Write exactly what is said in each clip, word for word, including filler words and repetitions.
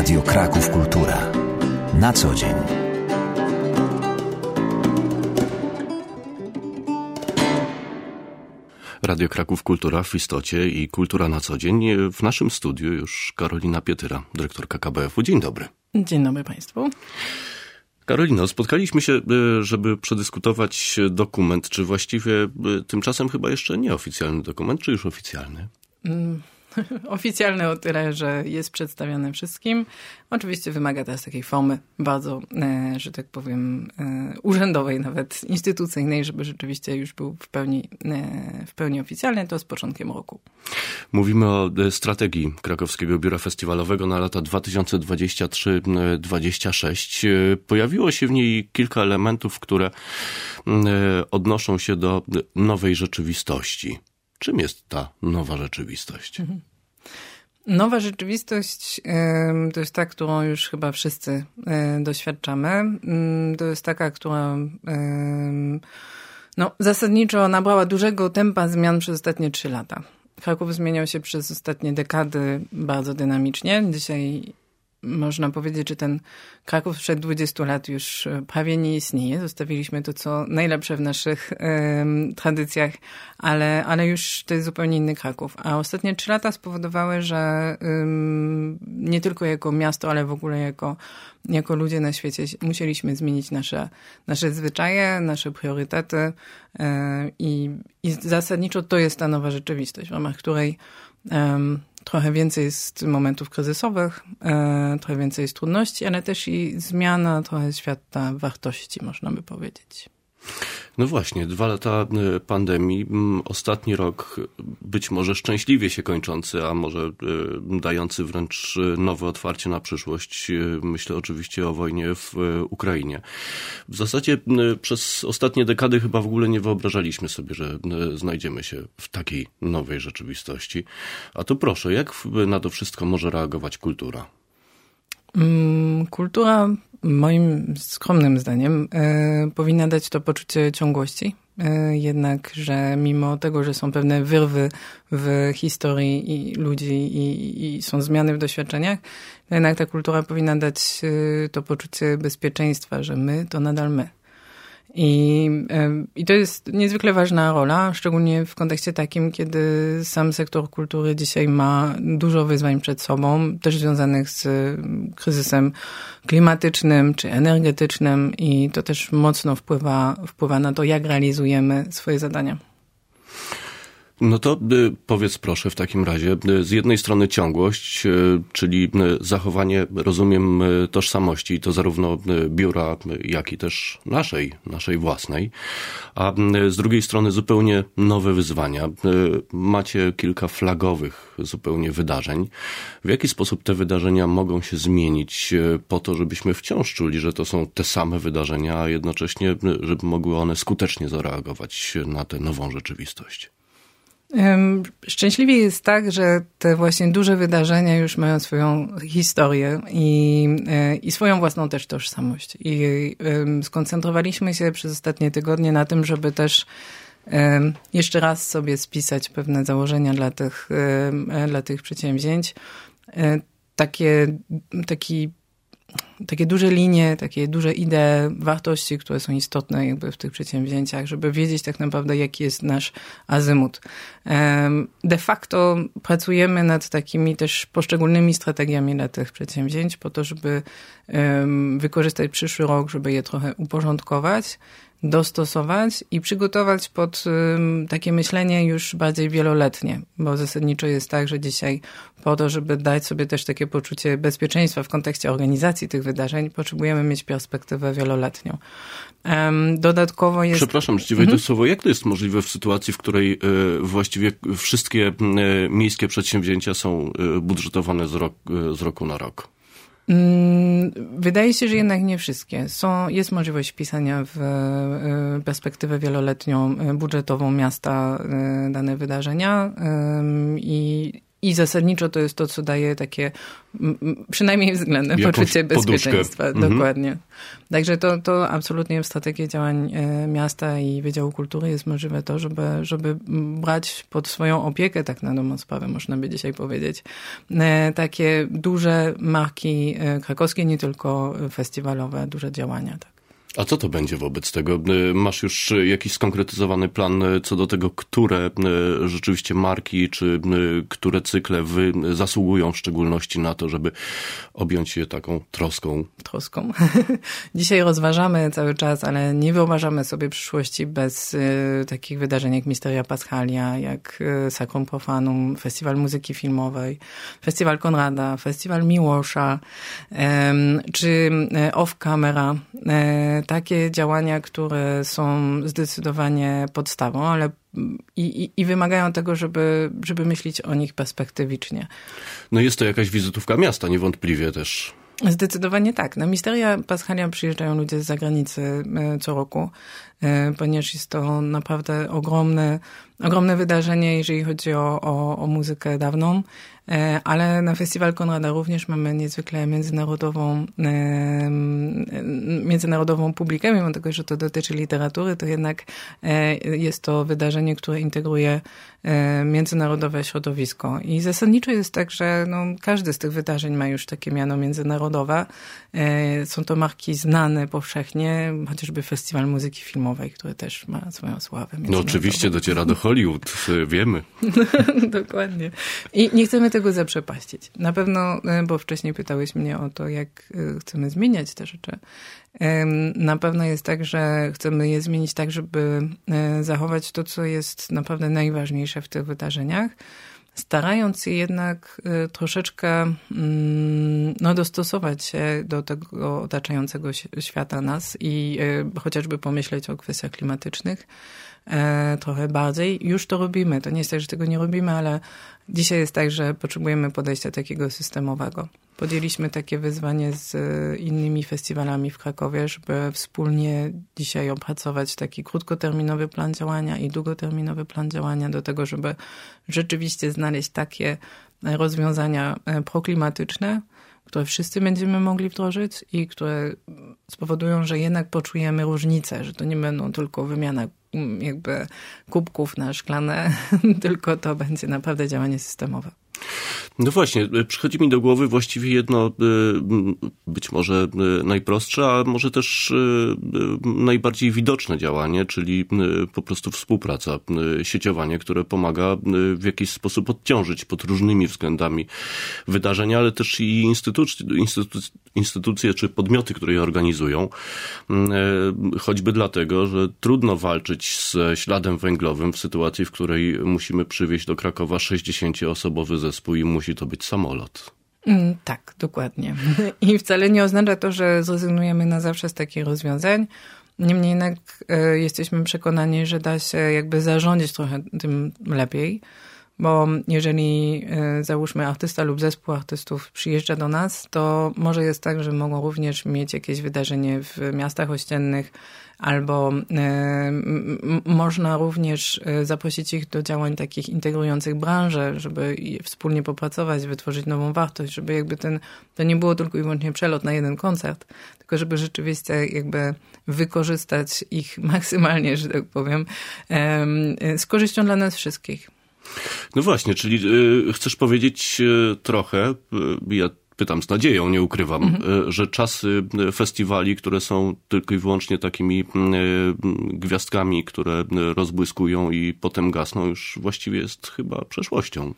Radio Kraków Kultura. Na co dzień. Radio Kraków Kultura w istocie i Kultura na co dzień. W naszym studiu już Karolina Pietyra, dyrektorka K B F u. Dzień dobry. Dzień dobry Państwu. Karolino, spotkaliśmy się, żeby przedyskutować dokument, czy właściwie tymczasem chyba jeszcze nieoficjalny dokument, czy już oficjalny? Mm. Oficjalne o tyle, że jest przedstawiane wszystkim. Oczywiście wymaga teraz takiej formy bardzo, e, że tak powiem, e, urzędowej, nawet instytucyjnej, żeby rzeczywiście już był w pełni, e, w pełni oficjalny. To z początkiem roku. Mówimy o strategii Krakowskiego Biura Festiwalowego na lata dwa tysiące dwudziesty trzeci do dwa tysiące dwudziestego szóstego. Pojawiło się w niej kilka elementów, które odnoszą się do nowej rzeczywistości. Czym jest ta nowa rzeczywistość? Nowa rzeczywistość to jest ta, którą już chyba wszyscy doświadczamy. To jest taka, która no, zasadniczo nabrała dużego tempa zmian przez ostatnie trzy lata. Kraków zmieniał się przez ostatnie dekady bardzo dynamicznie. Dzisiaj można powiedzieć, że ten Kraków sprzed dwudziestu lat już prawie nie istnieje. Zostawiliśmy to, co najlepsze w naszych y, tradycjach, ale, ale już to jest zupełnie inny Kraków. A ostatnie trzy lata spowodowały, że y, nie tylko jako miasto, ale w ogóle jako, jako ludzie na świecie musieliśmy zmienić nasze, nasze zwyczaje, nasze priorytety y, i, i zasadniczo to jest ta nowa rzeczywistość, w ramach której y, trochę więcej jest momentów kryzysowych, e, trochę więcej jest trudności, ale też i zmiana trochę świata wartości, można by powiedzieć. No właśnie, dwa lata pandemii, ostatni rok być może szczęśliwie się kończący, a może dający wręcz nowe otwarcie na przyszłość. Myślę oczywiście o wojnie w Ukrainie. W zasadzie przez ostatnie dekady chyba w ogóle nie wyobrażaliśmy sobie, że znajdziemy się w takiej nowej rzeczywistości. A tu proszę, jak na to wszystko może reagować kultura? Kultura, moim skromnym zdaniem, e, powinna dać to poczucie ciągłości. E, jednak, że mimo tego, że są pewne wyrwy w historii i ludzi i, i są zmiany w doświadczeniach, to jednak ta kultura powinna dać e, to poczucie bezpieczeństwa, że my to nadal my. I, I to jest niezwykle ważna rola, szczególnie w kontekście takim, kiedy sam sektor kultury dzisiaj ma dużo wyzwań przed sobą, też związanych z kryzysem klimatycznym czy energetycznym i to też mocno wpływa, wpływa na to, jak realizujemy swoje zadania. No to powiedz proszę w takim razie, z jednej strony ciągłość, czyli zachowanie, rozumiem, tożsamości, to zarówno biura, jak i też naszej, naszej własnej, a z drugiej strony zupełnie nowe wyzwania. Macie kilka flagowych zupełnie wydarzeń. W jaki sposób te wydarzenia mogą się zmienić po to, żebyśmy wciąż czuli, że to są te same wydarzenia, a jednocześnie, żeby mogły one skutecznie zareagować na tę nową rzeczywistość? Szczęśliwie jest tak, że te właśnie duże wydarzenia już mają swoją historię i, i swoją własną też tożsamość. I skoncentrowaliśmy się przez ostatnie tygodnie na tym, żeby też jeszcze raz sobie spisać pewne założenia dla tych, dla tych przedsięwzięć. Takie, taki Takie duże linie, takie duże idee, wartości, które są istotne jakby w tych przedsięwzięciach, żeby wiedzieć tak naprawdę, jaki jest nasz azymut. De facto pracujemy nad takimi też poszczególnymi strategiami dla tych przedsięwzięć po to, żeby wykorzystać przyszły rok, żeby je trochę uporządkować, dostosować i przygotować pod um, takie myślenie już bardziej wieloletnie, bo zasadniczo jest tak, że dzisiaj po to, żeby dać sobie też takie poczucie bezpieczeństwa w kontekście organizacji tych wydarzeń, potrzebujemy mieć perspektywę wieloletnią. Um, dodatkowo jest... Przepraszam, że ci wejdę mhm. słowo. Jak to jest możliwe w sytuacji, w której y, właściwie wszystkie y, miejskie przedsięwzięcia są y, budżetowane z, rok, y, z roku na rok? Wydaje się, że jednak nie wszystkie. Są, jest możliwość wpisania w perspektywę wieloletnią budżetową miasta dane wydarzenia i i zasadniczo to jest to, co daje takie przynajmniej względne jakąś poczucie bezpieczeństwa. poduszkę. Dokładnie. Mhm. Także to, to absolutnie w strategii działań miasta i Wydziału Kultury jest możliwe to, żeby, żeby brać pod swoją opiekę, tak na dobrą sprawę można by dzisiaj powiedzieć, takie duże marki krakowskie, nie tylko festiwalowe, duże działania. Tak. A co to będzie wobec tego? Masz już jakiś skonkretyzowany plan co do tego, które rzeczywiście marki, czy które cykle wy zasługują w szczególności na to, żeby objąć je taką troską? Troską. Dzisiaj rozważamy cały czas, ale nie wyobrażamy sobie przyszłości bez y, takich wydarzeń jak Misteria Paschalia, jak y, Sacrum Profanum, Festiwal Muzyki Filmowej, Festiwal Konrada, Festiwal Miłosza, y, czy y, Off Camera. Y, takie działania, które są zdecydowanie podstawą, ale i, i, i wymagają tego, żeby, żeby myśleć o nich perspektywicznie. No jest to jakaś wizytówka miasta, niewątpliwie też. Zdecydowanie tak. Na Misteria Paschalia przyjeżdżają ludzie z zagranicy co roku, ponieważ jest to naprawdę ogromne, ogromne wydarzenie, jeżeli chodzi o, o, o muzykę dawną, ale na Festiwal Konrada również mamy niezwykle międzynarodową, międzynarodową publikę, mimo tego, że to dotyczy literatury, to jednak jest to wydarzenie, które integruje międzynarodowe środowisko. I zasadniczo jest tak, że no, każde z tych wydarzeń ma już takie miano międzynarodowe. Są to marki znane powszechnie, chociażby Festiwal Muzyki Filmowej, który też ma swoją sławę. No oczywiście dociera do Hollywood, wiemy. Dokładnie. I nie chcemy tego zaprzepaścić. Na pewno, bo wcześniej pytałeś mnie o to, jak chcemy zmieniać te rzeczy. Na pewno jest tak, że chcemy je zmienić tak, żeby zachować to, co jest naprawdę najważniejsze w tych wydarzeniach, starając je jednak troszeczkę no, dostosować się do tego otaczającego świata nas i chociażby pomyśleć o kwestiach klimatycznych trochę bardziej. Już to robimy. To nie jest tak, że tego nie robimy, ale dzisiaj jest tak, że potrzebujemy podejścia takiego systemowego. Podjęliśmy takie wyzwanie z innymi festiwalami w Krakowie, żeby wspólnie dzisiaj opracować taki krótkoterminowy plan działania i długoterminowy plan działania do tego, żeby rzeczywiście znaleźć takie rozwiązania proklimatyczne, które wszyscy będziemy mogli wdrożyć i które spowodują, że jednak poczujemy różnicę, że to nie będą tylko wymiana jakby kubków na szklane, tylko to będzie naprawdę działanie systemowe. No właśnie, przychodzi mi do głowy właściwie jedno, być może najprostsze, a może też najbardziej widoczne działanie, czyli po prostu współpraca, sieciowanie, które pomaga w jakiś sposób odciążyć pod różnymi względami wydarzenia, ale też i instytucje, instytucje czy podmioty, które je organizują. Choćby dlatego, że trudno walczyć ze śladem węglowym w sytuacji, w której musimy przywieźć do Krakowa sześćdziesięcioosobowy zespół i musi to być samolot. Mm, tak, dokładnie. I wcale nie oznacza to, że zrezygnujemy na zawsze z takich rozwiązań. Niemniej jednak y, jesteśmy przekonani, że da się jakby zarządzić trochę tym lepiej, bo jeżeli y, załóżmy artysta lub zespół artystów przyjeżdża do nas, to może jest tak, że mogą również mieć jakieś wydarzenie w miastach ościennych, albo y, m, można również zaprosić ich do działań takich integrujących branżę, żeby wspólnie popracować, wytworzyć nową wartość, żeby jakby ten, to nie było tylko i wyłącznie przelot na jeden koncert, tylko żeby rzeczywiście jakby wykorzystać ich maksymalnie, że tak powiem, y, z korzyścią dla nas wszystkich. No właśnie, czyli y, chcesz powiedzieć y, trochę, y, ja pytam z nadzieją, nie ukrywam, mhm. y, że czasy festiwali, które są tylko i wyłącznie takimi y, gwiazdkami, które rozbłyskują i potem gasną, już właściwie jest chyba przeszłością.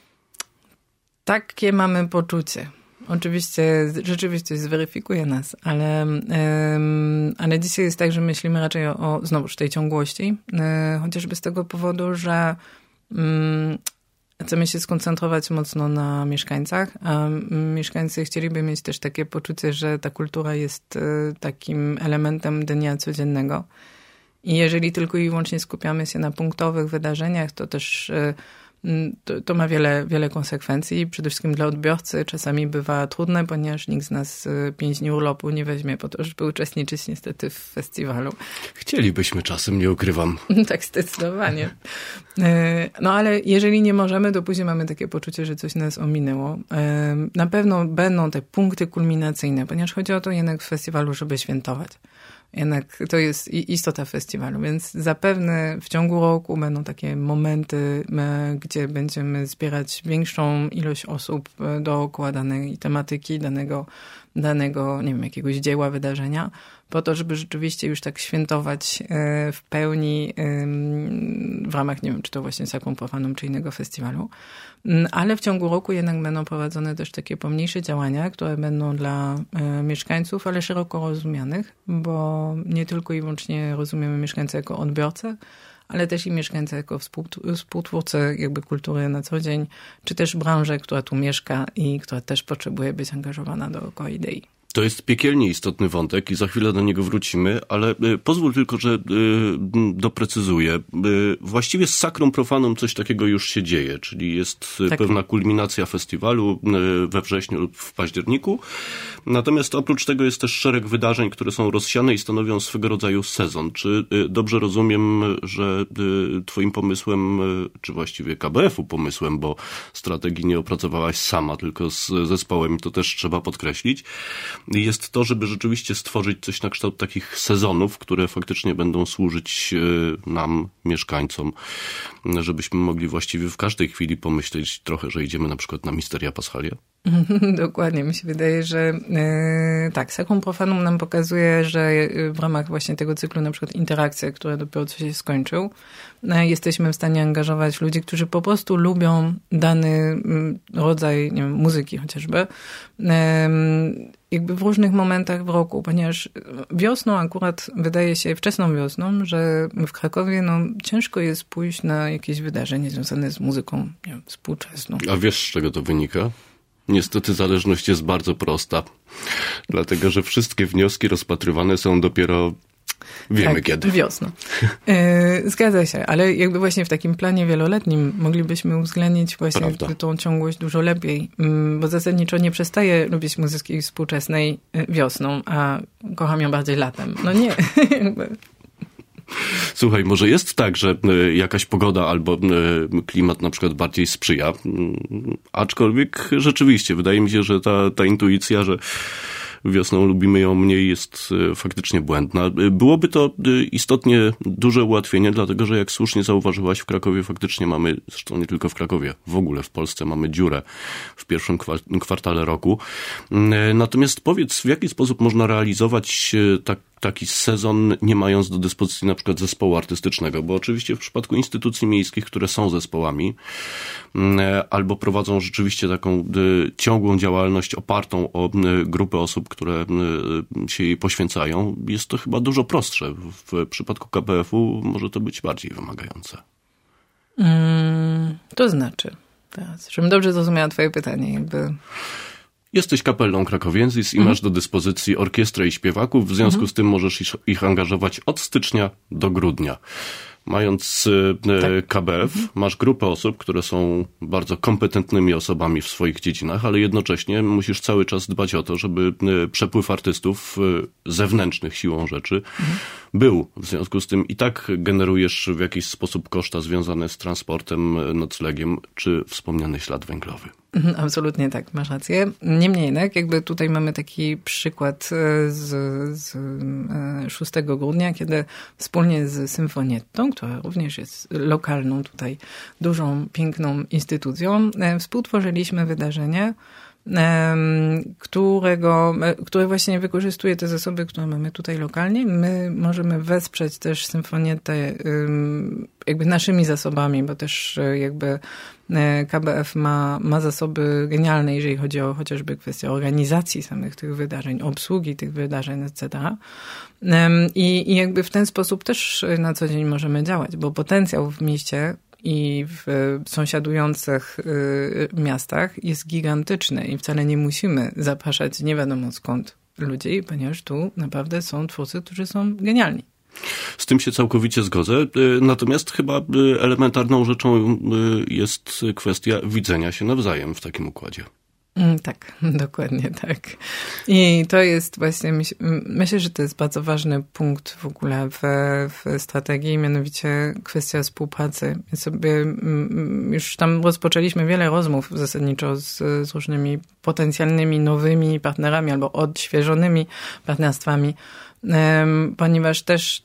Takie mamy poczucie. Oczywiście rzeczywistość zweryfikuje nas, ale, ym, ale dzisiaj jest tak, że myślimy raczej o, o znowuż tej ciągłości, y, chociażby z tego powodu, że chcemy się skoncentrować mocno na mieszkańcach, a mieszkańcy chcieliby mieć też takie poczucie, że ta kultura jest takim elementem dnia codziennego. I jeżeli tylko i wyłącznie skupiamy się na punktowych wydarzeniach, to też to, to ma wiele, wiele konsekwencji. Przede wszystkim dla odbiorcy czasami bywa trudne, ponieważ nikt z nas pięć dni urlopu nie weźmie po to, żeby uczestniczyć niestety w festiwalu. Chcielibyśmy czasem, nie ukrywam. Tak, zdecydowanie. No ale jeżeli nie możemy, to później mamy takie poczucie, że coś nas ominęło. Na pewno będą te punkty kulminacyjne, ponieważ chodzi o to jednak w festiwalu, żeby świętować. Jednak to jest istota festiwalu, więc zapewne w ciągu roku będą takie momenty, gdzie będziemy zbierać większą ilość osób dookoła danej tematyki, danego, danego, nie wiem, jakiegoś dzieła, wydarzenia, po to, żeby rzeczywiście już tak świętować w pełni w ramach, nie wiem, czy to właśnie Sacrum Profanum, czy innego festiwalu. Ale w ciągu roku jednak będą prowadzone też takie pomniejsze działania, które będą dla mieszkańców, ale szeroko rozumianych, bo nie tylko i wyłącznie rozumiemy mieszkańcę jako odbiorcę, ale też i mieszkańcę jako współtwórcę jakby kultury na co dzień, czy też branżę, która tu mieszka i która też potrzebuje być angażowana dookoła idei. To jest piekielnie istotny wątek i za chwilę do niego wrócimy, ale pozwól tylko, że doprecyzuję. Właściwie z Sacrum Profanum coś takiego już się dzieje, czyli jest tak. pewna kulminacja festiwalu we wrześniu lub w październiku. Natomiast oprócz tego jest też szereg wydarzeń, które są rozsiane i stanowią swego rodzaju sezon. Czy dobrze rozumiem, że twoim pomysłem, czy właściwie K B F-u pomysłem, bo strategii nie opracowałaś sama, tylko z zespołem, to też trzeba podkreślić, jest to, żeby rzeczywiście stworzyć coś na kształt takich sezonów, które faktycznie będą służyć nam, mieszkańcom, żebyśmy mogli właściwie w każdej chwili pomyśleć trochę, że idziemy na przykład na Misteria Paschalia. Dokładnie. Mi się wydaje, że yy, tak, Sacrum Profanum nam pokazuje, że w ramach właśnie tego cyklu na przykład interakcje, które dopiero co się skończył, yy, jesteśmy w stanie angażować ludzi, którzy po prostu lubią dany yy, rodzaj, nie wiem, muzyki chociażby, yy, jakby w różnych momentach w roku, ponieważ wiosną akurat wydaje się, wczesną wiosną, że w Krakowie no, ciężko jest pójść na jakieś wydarzenie związane z muzyką, nie wiem, współczesną. A wiesz, z czego to wynika? Niestety zależność jest bardzo prosta, dlatego że wszystkie wnioski rozpatrywane są dopiero wiemy tak, kiedy. Wiosną. Yy, zgadza się, ale jakby właśnie w takim planie wieloletnim moglibyśmy uwzględnić właśnie tą ciągłość dużo lepiej, yy, bo zasadniczo nie przestaję lubić muzyki współczesnej wiosną, a kocham ją bardziej latem. No nie, jakby... Słuchaj, może jest tak, że jakaś pogoda albo klimat na przykład bardziej sprzyja, aczkolwiek rzeczywiście wydaje mi się, że ta, ta intuicja, że wiosną lubimy ją mniej, jest faktycznie błędna. Byłoby to istotnie duże ułatwienie, dlatego że jak słusznie zauważyłaś, w Krakowie faktycznie mamy, zresztą nie tylko w Krakowie, w ogóle w Polsce mamy dziurę w pierwszym kwartale roku. Natomiast powiedz, w jaki sposób można realizować tak, taki sezon, nie mając do dyspozycji na przykład zespołu artystycznego, bo oczywiście w przypadku instytucji miejskich, które są zespołami, albo prowadzą rzeczywiście taką ciągłą działalność opartą o grupę osób, które się jej poświęcają, jest to chyba dużo prostsze. W przypadku K B F-u może to być bardziej wymagające. Mm, to znaczy, teraz, żebym dobrze zrozumiała twoje pytanie, jakby... Jesteś kapelą krakowiensis i mhm. masz do dyspozycji orkiestrę i śpiewaków, w związku mhm. z tym możesz ich angażować od stycznia do grudnia. Mając tak. K B F, mhm. masz grupę osób, które są bardzo kompetentnymi osobami w swoich dziedzinach, ale jednocześnie musisz cały czas dbać o to, żeby przepływ artystów zewnętrznych siłą rzeczy mhm. był. W związku z tym i tak generujesz w jakiś sposób koszta związane z transportem, noclegiem czy wspomniany ślad węglowy. Absolutnie tak, masz rację. Niemniej jednak, jakby tutaj mamy taki przykład z, z szóstego grudnia, kiedy wspólnie z Symfonietą, która również jest lokalną tutaj dużą, piękną instytucją, współtworzyliśmy wydarzenie, którego, które właśnie wykorzystuje te zasoby, które mamy tutaj lokalnie. My możemy wesprzeć też Symfonietę jakby naszymi zasobami, bo też jakby K B F ma, ma zasoby genialne, jeżeli chodzi o chociażby kwestię organizacji samych tych wydarzeń, obsługi tych wydarzeń, et cetera. I, i jakby w ten sposób też na co dzień możemy działać, bo potencjał w mieście i w sąsiadujących miastach jest gigantyczny i wcale nie musimy zapraszać nie wiadomo skąd ludzi, ponieważ tu naprawdę są twórcy, którzy są genialni. Z tym się całkowicie zgodzę. Natomiast chyba elementarną rzeczą jest kwestia widzenia się nawzajem w takim układzie. Tak, dokładnie tak. I to jest właśnie, myślę, że to jest bardzo ważny punkt w ogóle w, w strategii, mianowicie kwestia współpracy. My sobie już tam rozpoczęliśmy wiele rozmów zasadniczo z, z różnymi potencjalnymi nowymi partnerami albo odświeżonymi partnerstwami, ponieważ też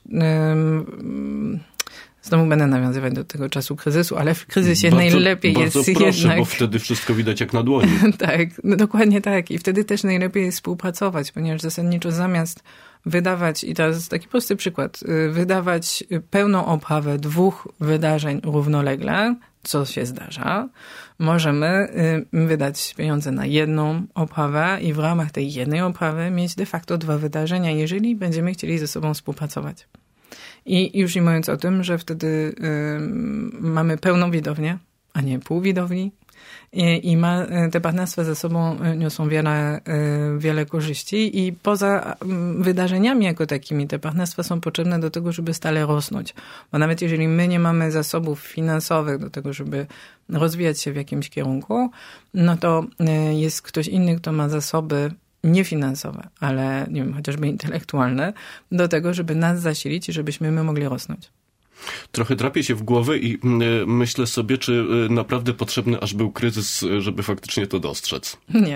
znowu będę nawiązywać do tego czasu kryzysu, ale w kryzysie bardzo, najlepiej bardzo jest proszę, jednak... bo wtedy wszystko widać jak na dłoni. Tak, no dokładnie tak. I wtedy też najlepiej jest współpracować, ponieważ zasadniczo zamiast wydawać, i to jest taki prosty przykład, wydawać pełną oprawę dwóch wydarzeń równolegle, co się zdarza, możemy wydać pieniądze na jedną oprawę i w ramach tej jednej oprawy mieć de facto dwa wydarzenia, jeżeli będziemy chcieli ze sobą współpracować. I już nie mówiąc o tym, że wtedy y, mamy pełną widownię, a nie pół widowni. I, i ma, te partnerstwa ze sobą niosą wiele, y, wiele korzyści i poza y, wydarzeniami jako takimi te partnerstwa są potrzebne do tego, żeby stale rosnąć. Bo nawet jeżeli my nie mamy zasobów finansowych do tego, żeby rozwijać się w jakimś kierunku, no to y, jest ktoś inny, kto ma zasoby niefinansowe, ale nie wiem, chociażby intelektualne, do tego, żeby nas zasilić i żebyśmy my mogli rosnąć. Trochę drapię się w głowę i myślę sobie, czy naprawdę potrzebny aż był kryzys, żeby faktycznie to dostrzec. Nie.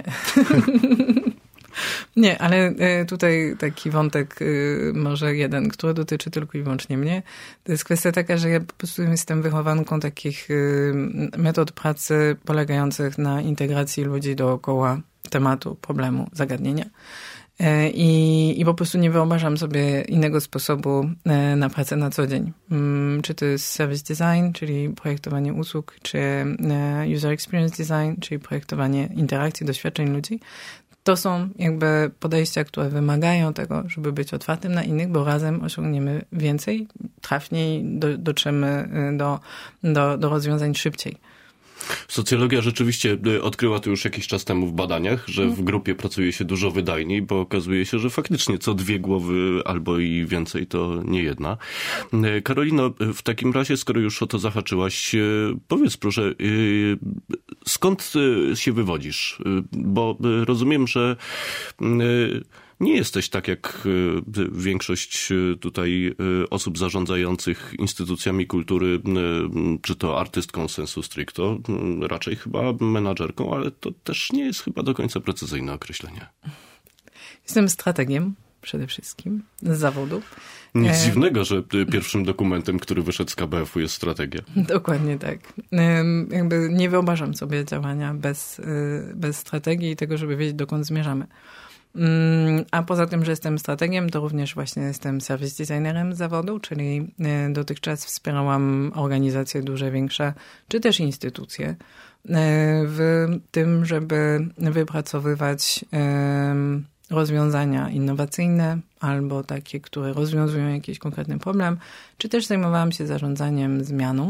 Nie, ale tutaj taki wątek, może jeden, który dotyczy tylko i wyłącznie mnie. To jest kwestia taka, że ja po prostu jestem wychowanką takich metod pracy polegających na integracji ludzi dookoła tematu, problemu, zagadnienia. I, I po prostu nie wyobrażam sobie innego sposobu na pracę na co dzień. Czy to jest service design, czyli projektowanie usług, czy user experience design, czyli projektowanie interakcji, doświadczeń ludzi. To są jakby podejścia, które wymagają tego, żeby być otwartym na innych, bo razem osiągniemy więcej, trafniej do, dotrzemy do, do, do rozwiązań szybciej. Socjologia rzeczywiście odkryła to już jakiś czas temu w badaniach, że w grupie pracuje się dużo wydajniej, bo okazuje się, że faktycznie co dwie głowy albo i więcej to nie jedna. Karolino, w takim razie, skoro już o to zahaczyłaś, powiedz proszę, skąd się wywodzisz? Bo rozumiem, że nie jesteś tak jak większość tutaj osób zarządzających instytucjami kultury, czy to artystką sensu stricto, raczej chyba menadżerką, ale to też nie jest chyba do końca precyzyjne określenie. Jestem strategiem przede wszystkim z zawodu. Nic e... dziwnego, że pierwszym dokumentem, który wyszedł z K B F-u jest strategia. Dokładnie tak. Jakby nie wyobrażam sobie działania bez, bez strategii i tego, żeby wiedzieć, dokąd zmierzamy. A poza tym, że jestem strategiem, to również właśnie jestem service designerem z zawodu, czyli dotychczas wspierałam organizacje duże, większe, czy też instytucje w tym, żeby wypracowywać rozwiązania innowacyjne albo takie, które rozwiązują jakiś konkretny problem, czy też zajmowałam się zarządzaniem zmianą.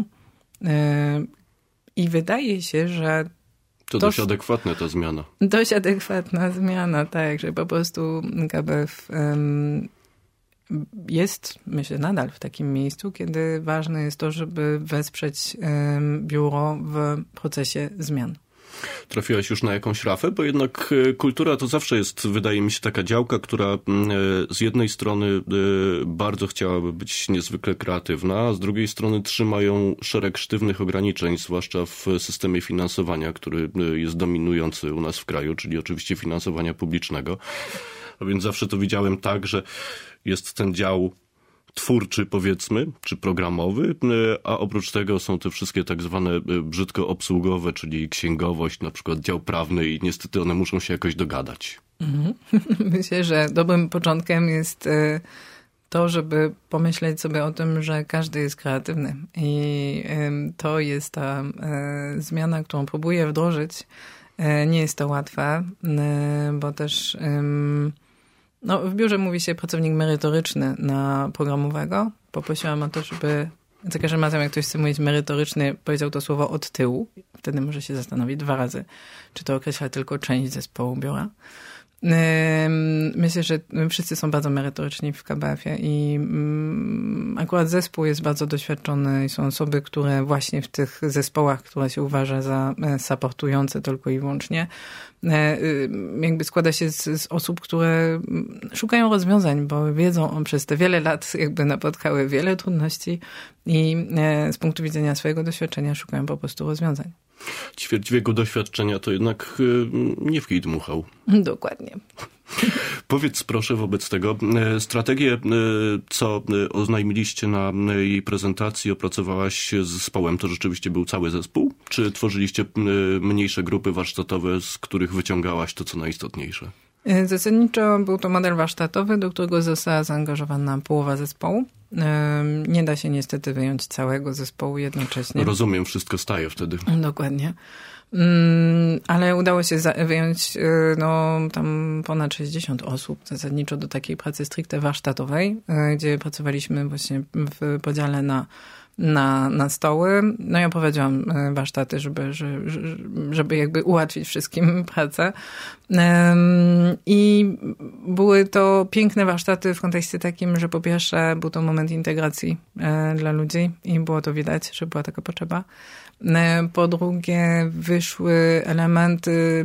I wydaje się, że To, to dość adekwatna ta zmiana. Dość adekwatna zmiana, tak, że po prostu K B F um, jest, myślę, nadal w takim miejscu, kiedy ważne jest to, żeby wesprzeć um, biuro w procesie zmian. Trafiłaś już na jakąś rafę, bo jednak kultura to zawsze jest, wydaje mi się, taka działka, która z jednej strony bardzo chciałaby być niezwykle kreatywna, a z drugiej strony trzyma ją szereg sztywnych ograniczeń, zwłaszcza w systemie finansowania, który jest dominujący u nas w kraju, czyli oczywiście finansowania publicznego. A więc zawsze to widziałem tak, że jest ten dział twórczy, powiedzmy, czy programowy, a oprócz tego są te wszystkie tak zwane brzydko obsługowe, czyli księgowość, na przykład dział prawny i niestety one muszą się jakoś dogadać. Mhm. Myślę, że dobrym początkiem jest to, żeby pomyśleć sobie o tym, że każdy jest kreatywny i to jest ta zmiana, którą próbuję wdrożyć. Nie jest to łatwe, bo też no, w biurze mówi się pracownik merytoryczny na programowego. Poprosiłam o to, żeby za każdym razem, jak ktoś chce mówić merytoryczny, powiedział to słowo od tyłu. Wtedy może się zastanowić dwa razy, czy to określa tylko część zespołu biura. Myślę, że wszyscy są bardzo merytoryczni w K B F-ie i akurat zespół jest bardzo doświadczony i są osoby, które właśnie w tych zespołach, które się uważa za supportujące tylko i wyłącznie, jakby składa się z, z osób, które szukają rozwiązań, bo wiedzą, przez te wiele lat jakby napotkały wiele trudności i z punktu widzenia swojego doświadczenia szukają po prostu rozwiązań. Ćwierć wieku doświadczenia to jednak nie w kij dmuchał. Dokładnie. Powiedz proszę wobec tego, strategię, co oznajmiliście na jej prezentacji, opracowałaś z zespołem, to rzeczywiście był cały zespół? Czy tworzyliście mniejsze grupy warsztatowe, z których wyciągałaś to, co najistotniejsze? Zasadniczo był to model warsztatowy, do którego została zaangażowana połowa zespołu. Nie da się niestety wyjąć całego zespołu jednocześnie. Rozumiem, wszystko staje wtedy. Dokładnie. Ale udało się wyjąć no, tam ponad sześćdziesiąt osób zasadniczo do takiej pracy stricte warsztatowej, gdzie pracowaliśmy właśnie w podziale na Na, na stoły. No ja prowadziłam warsztaty, żeby, żeby, żeby jakby ułatwić wszystkim pracę. I były to piękne warsztaty w kontekście takim, że po pierwsze był to moment integracji dla ludzi i było to widać, że była taka potrzeba. Po drugie wyszły elementy,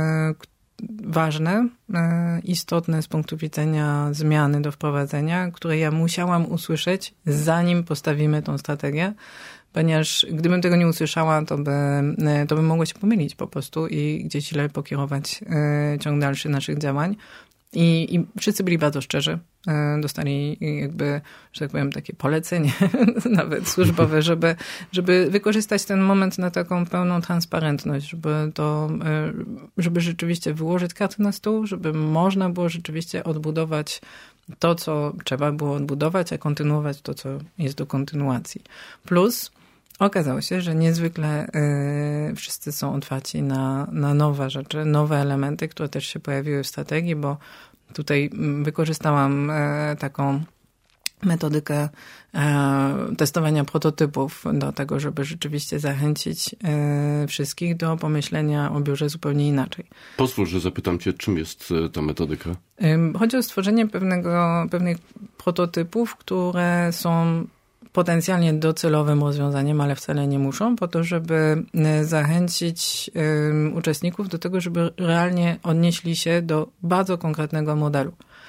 ważne, istotne z punktu widzenia zmiany do wprowadzenia, które ja musiałam usłyszeć, zanim postawimy tą strategię, ponieważ gdybym tego nie usłyszała, to by, to by mogło się pomylić po prostu i gdzieś źle pokierować ciąg dalszy naszych działań. I, I wszyscy byli bardzo szczerzy. Dostali jakby, że tak powiem, takie polecenie, nawet służbowe, żeby, żeby wykorzystać ten moment na taką pełną transparentność, żeby to, żeby rzeczywiście wyłożyć karty na stół, żeby można było rzeczywiście odbudować to, co trzeba było odbudować, a kontynuować to, co jest do kontynuacji. Plus okazało się, że niezwykle y, wszyscy są otwarci na, na nowe rzeczy, nowe elementy, które też się pojawiły w strategii, bo tutaj wykorzystałam y, taką metodykę y, testowania prototypów do tego, żeby rzeczywiście zachęcić y, wszystkich do pomyślenia o biurze zupełnie inaczej. Pozwól, że zapytam cię, czym jest ta metodyka? Y, chodzi o stworzenie pewnego, pewnych prototypów, które są potencjalnie docelowym rozwiązaniem, ale wcale nie muszą, po to, żeby zachęcić um, uczestników do tego, żeby realnie odnieśli się do bardzo konkretnego modelu.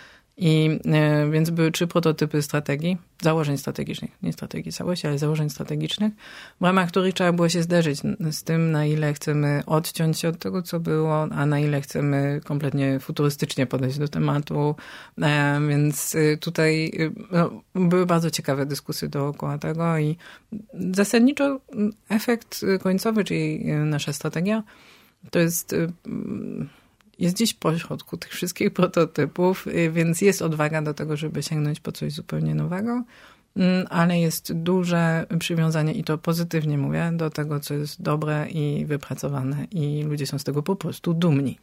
I e, więc były trzy prototypy strategii, założeń strategicznych, nie strategii całości, ale założeń strategicznych, w ramach których trzeba było się zderzyć z tym, na ile chcemy odciąć się od tego, co było, a na ile chcemy kompletnie futurystycznie podejść do tematu. E, więc tutaj no, były bardzo ciekawe dyskusje dookoła tego i zasadniczo efekt końcowy, czyli nasza strategia, to jest... jest gdzieś pośrodku tych wszystkich prototypów, więc jest odwaga do tego, żeby sięgnąć po coś zupełnie nowego, ale jest duże przywiązanie, i to pozytywnie mówię, do tego, co jest dobre i wypracowane i ludzie są z tego po prostu dumni.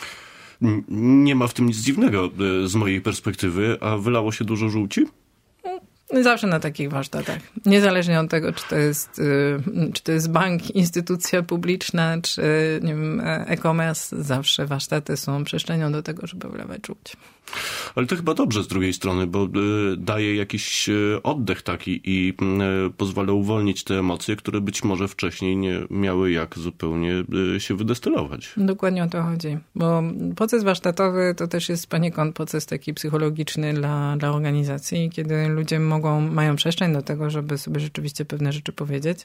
Nie ma w tym nic dziwnego z mojej perspektywy, a wylało się dużo żółci? Zawsze na takich warsztatach. Niezależnie od tego, czy to jest, czy to jest bank, instytucja publiczna, czy nie wiem, e-commerce, zawsze warsztaty są przestrzenią do tego, żeby wlewać żółć. Ale to chyba dobrze z drugiej strony, bo daje jakiś oddech taki i pozwala uwolnić te emocje, które być może wcześniej nie miały jak zupełnie się wydestylować. Dokładnie o to chodzi, bo proces warsztatowy to też jest poniekąd proces taki psychologiczny dla, dla organizacji, kiedy ludzie mogą, mają przestrzeń do tego, żeby sobie rzeczywiście pewne rzeczy powiedzieć.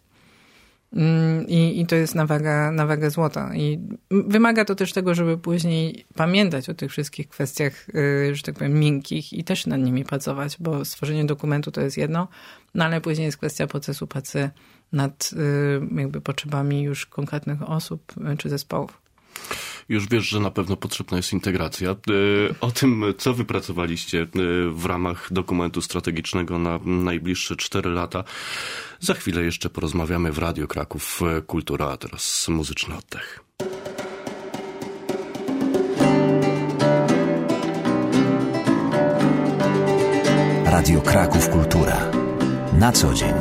I, I to jest na wagę, na wagę złota. I wymaga to też tego, żeby później pamiętać o tych wszystkich kwestiach, że tak powiem, miękkich i też nad nimi pracować, bo stworzenie dokumentu to jest jedno, no ale później jest kwestia procesu pracy nad jakby potrzebami już konkretnych osób czy zespołów. Już wiesz, że na pewno potrzebna jest integracja. O tym, co wypracowaliście w ramach dokumentu strategicznego na najbliższe cztery lata, za chwilę jeszcze porozmawiamy w Radio Kraków Kultura, a teraz muzyczny oddech. Radio Kraków Kultura. Na co dzień.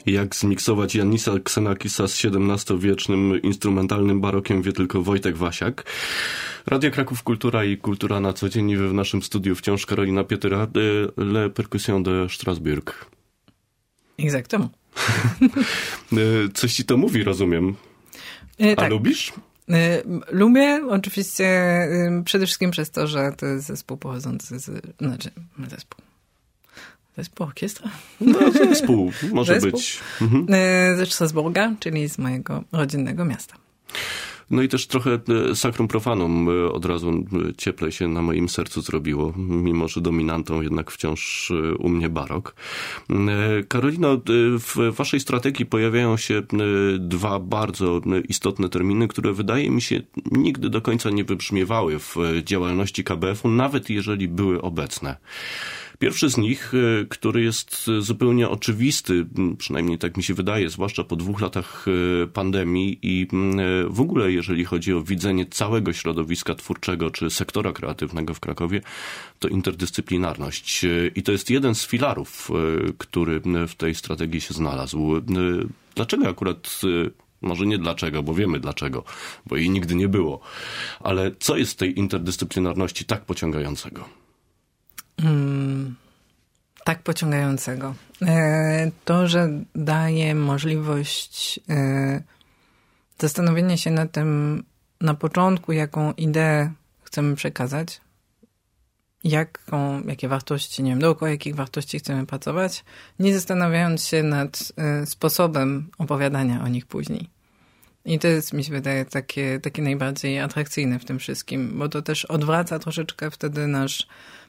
Jak zmiksować Janisa Xenakisa z siedemnastowiecznym instrumentalnym barokiem, wie tylko Wojtek Wasiak. Radio Kraków Kultura i Kultura na co dzień. W naszym studiu wciąż Karolina Pietyra, Le Percussion de Strasbourg. Exactement. Coś ci to mówi, rozumiem. A tak. lubisz? Lubię oczywiście przede wszystkim przez to, że to jest zespół pochodzący z... Znaczy, zespół. Zespół orkiestra? No, zespół, może zespół. być. Mhm. Ze Strasburga, czyli z mojego rodzinnego miasta. No i też trochę Sacrum Profanum od razu cieplej się na moim sercu zrobiło, mimo że dominantą jednak wciąż u mnie barok. Karolino, w waszej strategii pojawiają się dwa bardzo istotne terminy, które wydaje mi się nigdy do końca nie wybrzmiewały w działalności K B F-u, nawet jeżeli były obecne. Pierwszy z nich, który jest zupełnie oczywisty, przynajmniej tak mi się wydaje, zwłaszcza po dwóch latach pandemii i w ogóle jeżeli chodzi o widzenie całego środowiska twórczego czy sektora kreatywnego w Krakowie, to interdyscyplinarność. I to jest jeden z filarów, który w tej strategii się znalazł. Dlaczego akurat... Może nie dlaczego, bo wiemy dlaczego, bo jej nigdy nie było. Ale co jest w tej interdyscyplinarności tak pociągającego? Hmm, tak pociągającego. E, to, że daje możliwość e, zastanowienia się nad tym na początku, jaką ideę chcemy przekazać, jaką, jakie wartości, nie wiem, dookoła jakich wartości chcemy pracować, nie zastanawiając się nad e, sposobem opowiadania o nich później. I to jest, mi się wydaje, takie, takie najbardziej atrakcyjne w tym wszystkim, bo to też odwraca troszeczkę wtedy nasz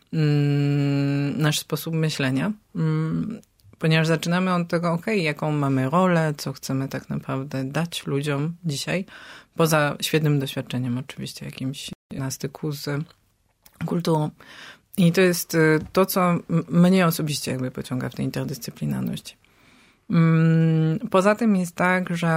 nasz sposób myślenia, ponieważ zaczynamy od tego, ok, jaką mamy rolę, co chcemy tak naprawdę dać ludziom dzisiaj, poza świetnym doświadczeniem oczywiście jakimś na styku z kulturą. I to jest to, co mnie osobiście jakby pociąga w tej interdyscyplinarności. Poza tym jest tak, że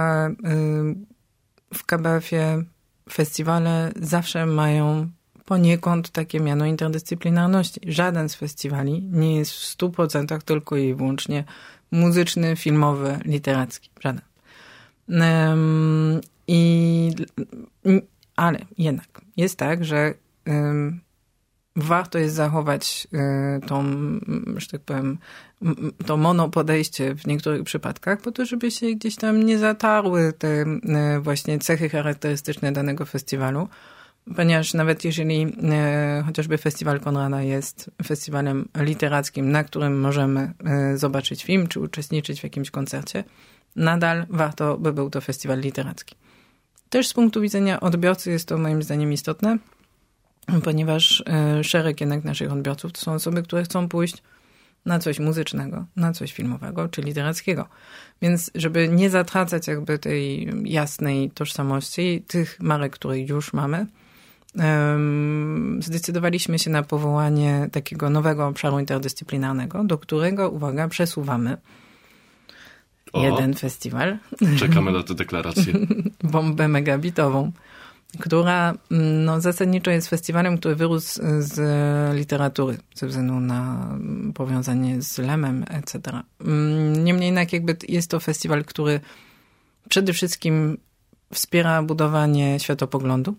w K B F-ie festiwale zawsze mają poniekąd takie miano interdyscyplinarności. Żaden z festiwali nie jest w stu procentach tylko i wyłącznie muzyczny, filmowy, literacki. Żaden. Um, i, ale jednak jest tak, że um, warto jest zachować um, tą, że tak powiem, to monopodejście w niektórych przypadkach, po to, żeby się gdzieś tam nie zatarły te um, właśnie cechy charakterystyczne danego festiwalu. Ponieważ nawet jeżeli e, chociażby Festiwal Konrada jest festiwalem literackim, na którym możemy e, zobaczyć film, czy uczestniczyć w jakimś koncercie, nadal warto by był to festiwal literacki. Też z punktu widzenia odbiorcy jest to moim zdaniem istotne, ponieważ e, szereg jednak naszych odbiorców to są osoby, które chcą pójść na coś muzycznego, na coś filmowego, czy literackiego. Więc żeby nie zatracać jakby tej jasnej tożsamości, tych marek, które już mamy, zdecydowaliśmy się na powołanie takiego nowego obszaru interdyscyplinarnego, do którego, uwaga, przesuwamy o, jeden festiwal. Czekamy na tę deklarację. Bombę megabitową, która no, zasadniczo jest festiwalem, który wyrósł z literatury, ze względu na powiązanie z Lemem, et cetera. Niemniej jednak jakby jest to festiwal, który przede wszystkim wspiera budowanie światopoglądu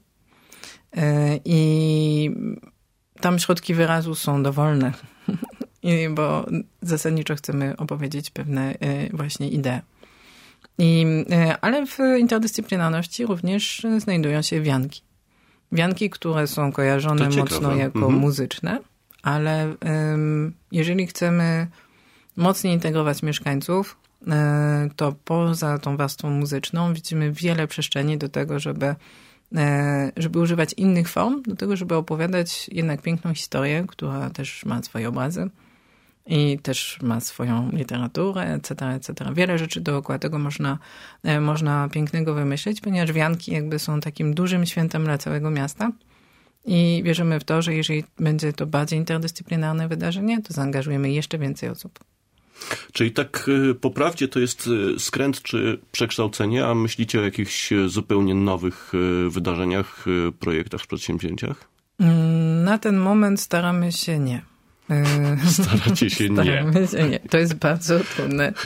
i tam środki wyrazu są dowolne, bo zasadniczo chcemy opowiedzieć pewne właśnie idee. I, ale w interdyscyplinarności również znajdują się wianki. Wianki, które są kojarzone mocno jako mhm. muzyczne, ale um, jeżeli chcemy mocniej integrować mieszkańców, um, to poza tą warstwą muzyczną widzimy wiele przestrzeni do tego, żeby, um, żeby używać innych form, do tego, żeby opowiadać jednak piękną historię, która też ma swoje obrazy. I też ma swoją literaturę, et cetera, et cetera. Wiele rzeczy dookoła tego można, można pięknego wymyślić, ponieważ wianki jakby są takim dużym świętem dla całego miasta i wierzymy w to, że jeżeli będzie to bardziej interdyscyplinarne wydarzenie, to zaangażujemy jeszcze więcej osób. Czyli tak po prawdzie to jest skręt czy przekształcenie, a myślicie o jakichś zupełnie nowych wydarzeniach, projektach, przedsięwzięciach? Na ten moment staramy się nie. Staracie się nie. Się nie. To jest bardzo trudne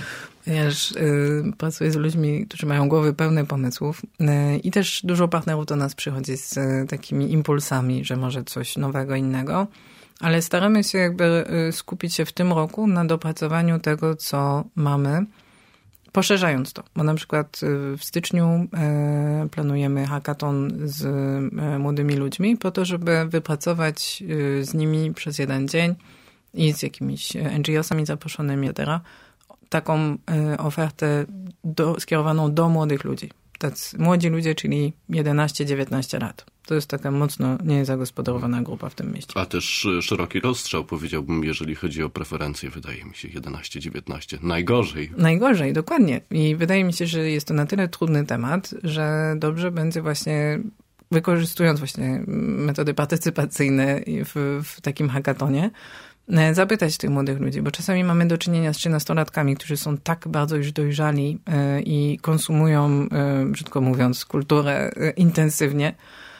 Ja już y, pracuję z ludźmi, którzy mają głowy pełne pomysłów y, i też dużo partnerów do nas przychodzi z y, takimi impulsami, że może coś nowego, innego, ale staramy się jakby y, skupić się w tym roku na dopracowaniu tego, co mamy, poszerzając to, bo na przykład w styczniu y, planujemy hackathon z y, młodymi ludźmi po to, żeby wypracować y, z nimi przez jeden dzień i z jakimiś en dżi osami zaproszonymi, et cetera, taką y, ofertę do, skierowaną do młodych ludzi. Tacy młodzi ludzie, czyli jedenaście dziewiętnaście lat. To jest taka mocno niezagospodarowana grupa w tym mieście. A też szeroki rozstrzał, powiedziałbym, jeżeli chodzi o preferencje, wydaje mi się, jedenaście dziewiętnaście. Najgorzej. Najgorzej, dokładnie. I wydaje mi się, że jest to na tyle trudny temat, że dobrze będzie właśnie, wykorzystując właśnie metody partycypacyjne w, w takim hackathonie, zapytać tych młodych ludzi, bo czasami mamy do czynienia z trzynastolatkami, którzy są tak bardzo już dojrzali i konsumują, brzydko mówiąc, kulturę intensywnie,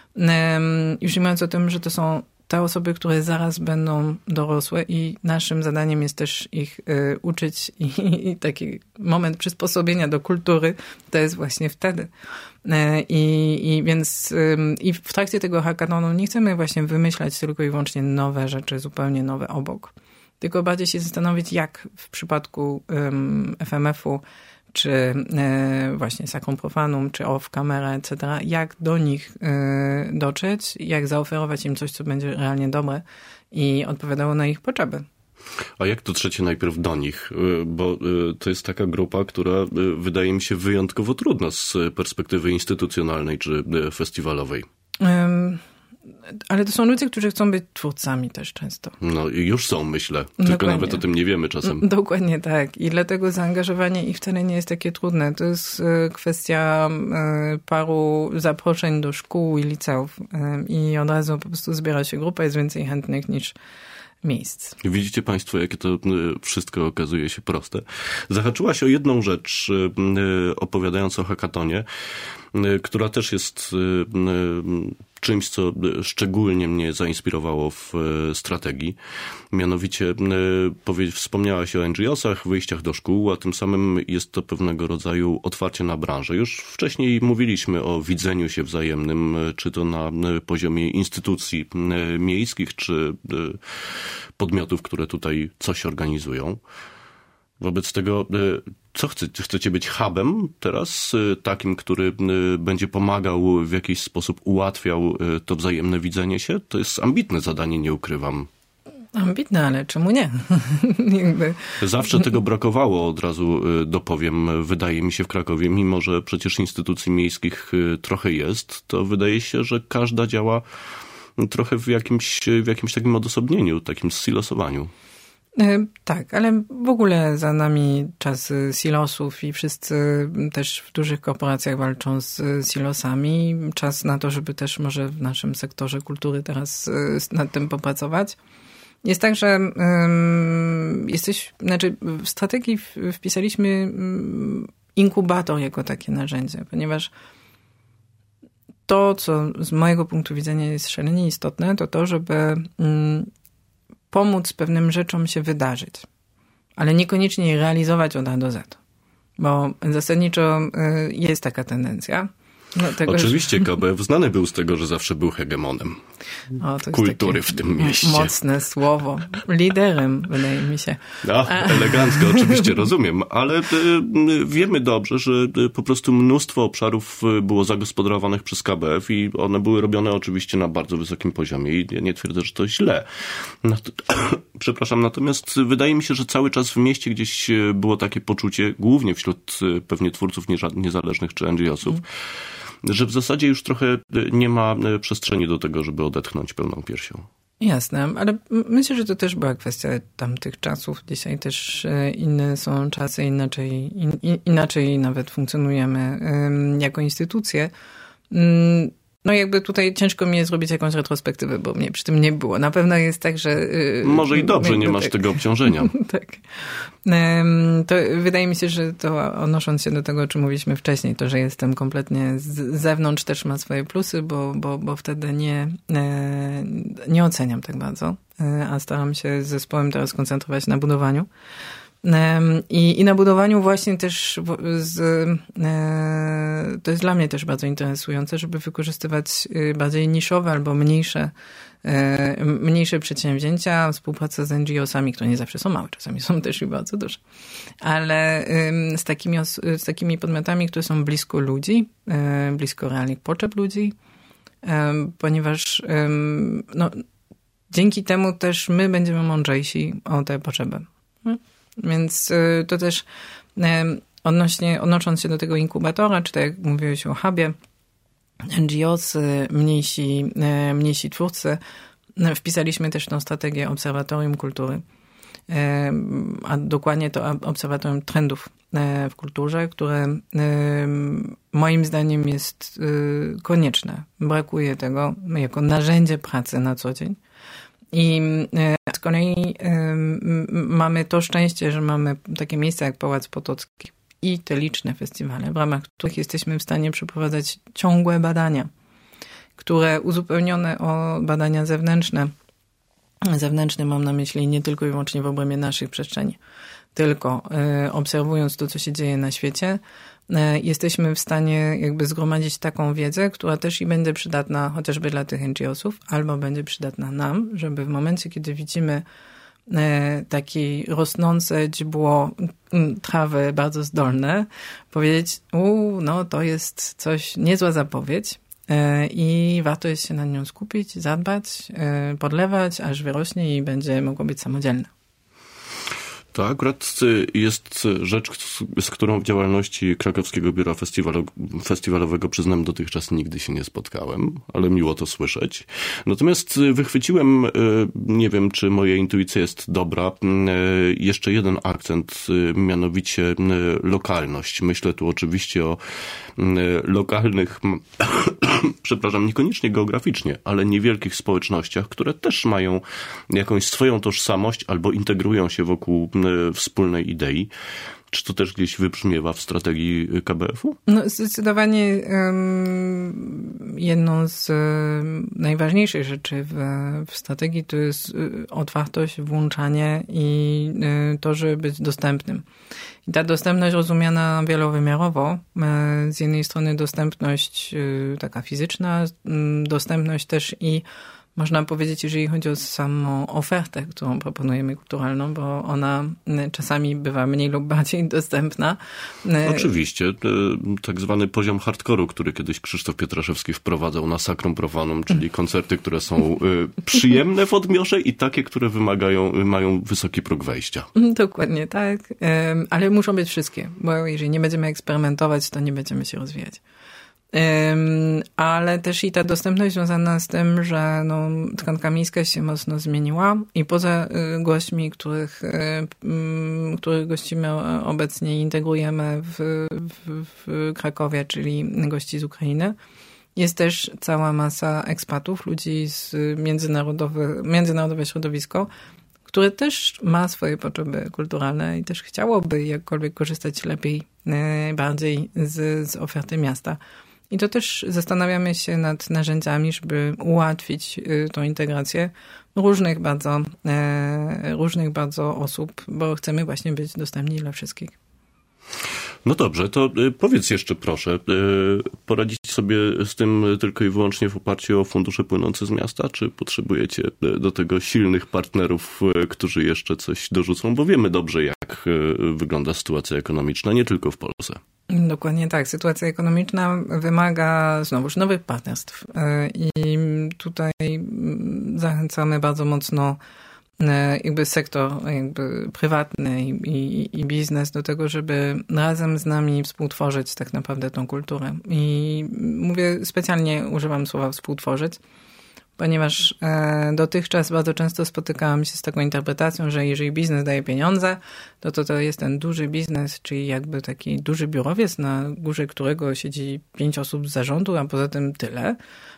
już nie mówiąc o tym, że to są te osoby, które zaraz będą dorosłe i naszym zadaniem jest też ich y, uczyć i, i taki moment przysposobienia do kultury to jest właśnie wtedy. Y, I więc y, i w trakcie tego hackathonu nie chcemy właśnie wymyślać tylko i wyłącznie nowe rzeczy, zupełnie nowe obok, tylko bardziej się zastanowić, jak w przypadku y, F M F-u czy e, właśnie Sacrum Profanum, czy Off Camera, et cetera, jak do nich e, dotrzeć, jak zaoferować im coś, co będzie realnie dobre i odpowiadało na ich potrzeby. A jak dotrzecie najpierw do nich? Bo to jest taka grupa, która wydaje mi się wyjątkowo trudna z perspektywy instytucjonalnej czy festiwalowej. Um. Ale to są ludzie, którzy chcą być twórcami też często. No i już są, myślę. Tylko Dokładnie. Nawet o tym nie wiemy czasem. Dokładnie tak. I dlatego zaangażowanie ich wcale nie jest takie trudne. To jest kwestia paru zaproszeń do szkół i liceów. I od razu po prostu zbiera się grupa, jest więcej chętnych niż miejsc. Widzicie Państwo, jakie to wszystko okazuje się proste. Zahaczyłaś o jedną rzecz, opowiadając o hackathonie, która też jest czymś, co szczególnie mnie zainspirowało w strategii. Mianowicie wspomniałaś o en dżi osach, wyjściach do szkół, a tym samym jest to pewnego rodzaju otwarcie na branżę. Już wcześniej mówiliśmy o widzeniu się wzajemnym, czy to na poziomie instytucji miejskich, czy podmiotów, które tutaj coś organizują. Wobec tego, co chce, chcecie być hubem teraz, takim, który będzie pomagał, w jakiś sposób ułatwiał to wzajemne widzenie się? To jest ambitne zadanie, nie ukrywam. Ambitne, ale czemu nie? Jakby. Zawsze tego brakowało, od razu dopowiem, wydaje mi się w Krakowie, mimo że przecież instytucji miejskich trochę jest, to wydaje się, że każda działa trochę w jakimś, w jakimś takim odosobnieniu, takim zsilosowaniu. Tak, ale w ogóle za nami czas silosów i wszyscy też w dużych korporacjach walczą z silosami. Czas na to, żeby też może w naszym sektorze kultury teraz nad tym popracować. Jest tak, że um, jesteś, znaczy w strategii wpisaliśmy inkubator jako takie narzędzie, ponieważ to, co z mojego punktu widzenia jest szalenie istotne, to to, żeby um, pomóc pewnym rzeczom się wydarzyć, ale niekoniecznie je realizować od A do Z. Bo zasadniczo jest taka tendencja. No, tego, Oczywiście że... K B F znany był z tego, że zawsze był hegemonem o, to kultury w tym mieście. Mocne słowo. Liderem, wydaje mi się. No, elegancko, oczywiście rozumiem, ale y, wiemy dobrze, że y, po prostu mnóstwo obszarów było zagospodarowanych przez K B F i one były robione oczywiście na bardzo wysokim poziomie i ja nie twierdzę, że to źle. No to, przepraszam, natomiast wydaje mi się, że cały czas w mieście gdzieś było takie poczucie, głównie wśród pewnie twórców niezależnych czy en dżi osów, mm. że w zasadzie już trochę nie ma przestrzeni do tego, żeby odetchnąć pełną piersią. Jasne, ale myślę, że to też była kwestia tamtych czasów. Dzisiaj też inne są czasy, inaczej, in, inaczej nawet funkcjonujemy jako instytucje. No jakby tutaj ciężko mi jest zrobić jakąś retrospektywę, bo mnie przy tym nie było. Na pewno jest tak, że... Może i dobrze, nie masz tak. tego obciążenia. Tak. To wydaje mi się, że to odnosząc się do tego, o czym mówiliśmy wcześniej, to, że jestem kompletnie z zewnątrz też ma swoje plusy, bo, bo, bo wtedy nie, nie oceniam tak bardzo, a staram się z zespołem teraz koncentrować na budowaniu. I, i na budowaniu właśnie też z, to jest dla mnie też bardzo interesujące, żeby wykorzystywać bardziej niszowe albo mniejsze mniejsze przedsięwzięcia, współpraca z N G O sami, które nie zawsze są małe, czasami są też i bardzo duże, ale z takimi, z takimi podmiotami, które są blisko ludzi, blisko realnych potrzeb ludzi, ponieważ no, dzięki temu też my będziemy mądrzejsi o te potrzeby. Więc to też odnośnie, odnosząc się do tego inkubatora, czy tak jak mówiłeś o hubie, N G O s, mniejsi, mniejsi twórcy, wpisaliśmy też tą strategię Obserwatorium Kultury, a dokładnie to Obserwatorium Trendów w kulturze, które moim zdaniem jest konieczne. Brakuje tego jako narzędzie pracy na co dzień. I z kolei mamy to szczęście, że mamy takie miejsca jak Pałac Potocki i te liczne festiwale, w ramach których jesteśmy w stanie przeprowadzać ciągłe badania, które uzupełnione o badania zewnętrzne, zewnętrzne mam na myśli nie tylko i wyłącznie w obrębie naszych przestrzeni, tylko obserwując to, co się dzieje na świecie, jesteśmy w stanie jakby zgromadzić taką wiedzę, która też i będzie przydatna chociażby dla tych N G O sów, albo będzie przydatna nam, żeby w momencie, kiedy widzimy takie rosnące źdźbło trawy bardzo zdolne, powiedzieć, u, no to jest coś, niezła zapowiedź i warto jest się na nią skupić, zadbać, podlewać, aż wyrośnie i będzie mogło być samodzielne. To akurat jest rzecz, z którą w działalności Krakowskiego Biura Festiwalowego, przyznam, dotychczas nigdy się nie spotkałem, ale miło to słyszeć. Natomiast wychwyciłem, nie wiem, czy moja intuicja jest dobra, jeszcze jeden akcent, mianowicie lokalność. Myślę tu oczywiście o lokalnych, przepraszam, niekoniecznie geograficznie, ale niewielkich społecznościach, które też mają jakąś swoją tożsamość albo integrują się wokół wspólnej idei. Czy to też gdzieś wybrzmiewa w strategii K B F u? No, zdecydowanie um, jedną z um, najważniejszych rzeczy w, w strategii to jest otwartość, włączanie i y, to, żeby być dostępnym. I ta dostępność rozumiana wielowymiarowo. Y, z jednej strony dostępność y, taka fizyczna, y, dostępność też i można powiedzieć, jeżeli chodzi o samą ofertę, którą proponujemy kulturalną, bo ona czasami bywa mniej lub bardziej dostępna. Oczywiście. Tak zwany poziom hardkoru, który kiedyś Krzysztof Pietraszewski wprowadzał na Sacrum Profanum, czyli koncerty, które są przyjemne w odmiarze i takie, które wymagają, mają wysoki próg wejścia. Dokładnie tak, ale muszą być wszystkie, bo jeżeli nie będziemy eksperymentować, to nie będziemy się rozwijać. Um, ale też i ta dostępność związana z tym, że no, tkanka miejska się mocno zmieniła i poza y, gośćmi, których, y, y, których gościmy obecnie, integrujemy w, w, w Krakowie, czyli gości z Ukrainy, jest też cała masa ekspatów, ludzi z międzynarodowe, międzynarodowe środowisko, które też ma swoje potrzeby kulturalne i też chciałoby jakkolwiek korzystać lepiej, y, bardziej z, z oferty miasta. I to też zastanawiamy się nad narzędziami, żeby ułatwić tą integrację różnych bardzo, różnych bardzo osób, bo chcemy właśnie być dostępni dla wszystkich. No dobrze, to powiedz jeszcze proszę, poradzić sobie z tym tylko i wyłącznie w oparciu o fundusze płynące z miasta, czy potrzebujecie do tego silnych partnerów, którzy jeszcze coś dorzucą, bo wiemy dobrze, jak wygląda sytuacja ekonomiczna, nie tylko w Polsce. Dokładnie tak. Sytuacja ekonomiczna wymaga znowuż nowych partnerstw i tutaj zachęcamy bardzo mocno jakby sektor jakby prywatny i, i, i biznes do tego, żeby razem z nami współtworzyć tak naprawdę tą kulturę. I mówię, specjalnie używam słowa współtworzyć, ponieważ e, dotychczas bardzo często spotykałam się z taką interpretacją, że jeżeli biznes daje pieniądze, to, to to jest ten duży biznes, czyli jakby taki duży biurowiec, na górze którego siedzi pięć osób z zarządu, a poza tym tyle.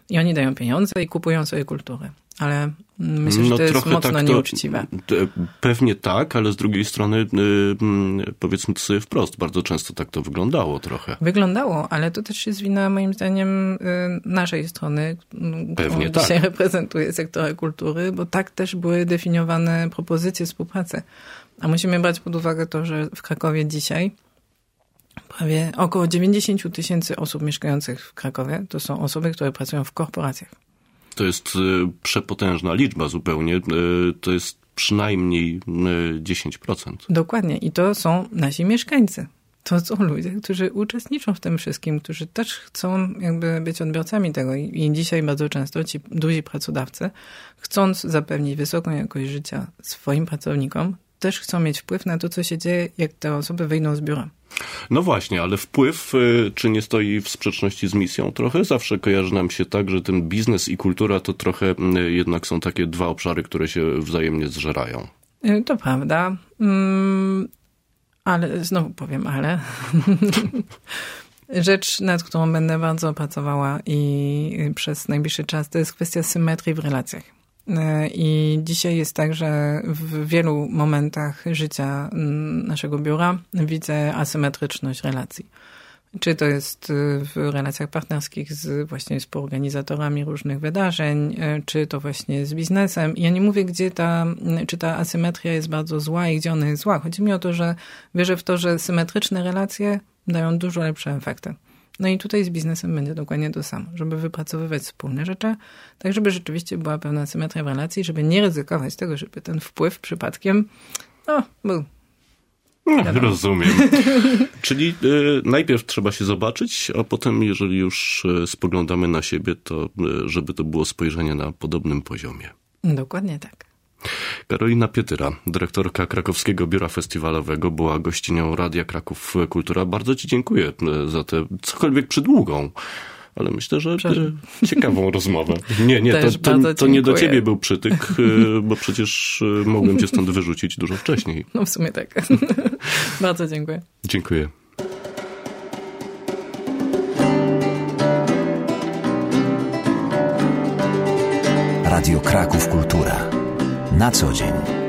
I oni dają pieniądze i kupują sobie kulturę. Ale myślę, że no, to jest mocno tak nieuczciwe. To, pewnie tak, ale z drugiej strony yy, powiedzmy to sobie wprost, bardzo często tak to wyglądało trochę. Wyglądało, ale to też jest wina moim zdaniem naszej strony, pewnie którą dzisiaj tak. reprezentuje sektora kultury, bo tak też były definiowane propozycje współpracy. A musimy brać pod uwagę to, że w Krakowie dzisiaj prawie około dziewięćdziesiąt tysięcy osób mieszkających w Krakowie to są osoby, które pracują w korporacjach. To jest y, przepotężna liczba zupełnie. Y, to jest przynajmniej y, dziesięć procent. Dokładnie. I to są nasi mieszkańcy. To są ludzie, którzy uczestniczą w tym wszystkim, którzy też chcą jakby być odbiorcami tego. I, i dzisiaj bardzo często ci duzi pracodawcy, chcąc zapewnić wysoką jakość życia swoim pracownikom, też chcą mieć wpływ na to, co się dzieje, jak te osoby wyjdą z biura. No właśnie, ale wpływ y, czy nie stoi w sprzeczności z misją trochę? Zawsze kojarzy nam się tak, że ten biznes i kultura to trochę y, jednak są takie dwa obszary, które się wzajemnie zżerają. Y, to prawda. Mm, ale znowu powiem ale. Rzecz, nad którą będę bardzo pracowała i przez najbliższy czas, to jest kwestia symetrii w relacjach. I dzisiaj jest tak, że w wielu momentach życia naszego biura widzę asymetryczność relacji. Czy to jest w relacjach partnerskich z właśnie współorganizatorami różnych wydarzeń, czy to właśnie z biznesem. Ja nie mówię, gdzie ta, czy ta asymetria jest bardzo zła i gdzie ona jest zła. Chodzi mi o to, że wierzę w to, że symetryczne relacje dają dużo lepsze efekty. No i tutaj z biznesem będzie dokładnie to samo, żeby wypracowywać wspólne rzeczy, tak żeby rzeczywiście była pewna symetria w relacji, żeby nie ryzykować tego, żeby ten wpływ przypadkiem, no, był. No, rozumiem. Czyli y, najpierw trzeba się zobaczyć, a potem, jeżeli już y, spoglądamy na siebie, to y, żeby to było spojrzenie na podobnym poziomie. Dokładnie tak. Karolina Pietyra, dyrektorka Krakowskiego Biura Festiwalowego, była gościnią Radia Kraków Kultura. Bardzo ci dziękuję za tę cokolwiek przydługą, ale myślę, że Prze- ciekawą rozmowę. Nie, nie, to, to, to nie do ciebie był przytyk, bo przecież mogłem cię stąd wyrzucić dużo wcześniej. No w sumie tak. Bardzo dziękuję. Dziękuję. Radio Kraków Kultura. Na co dzień.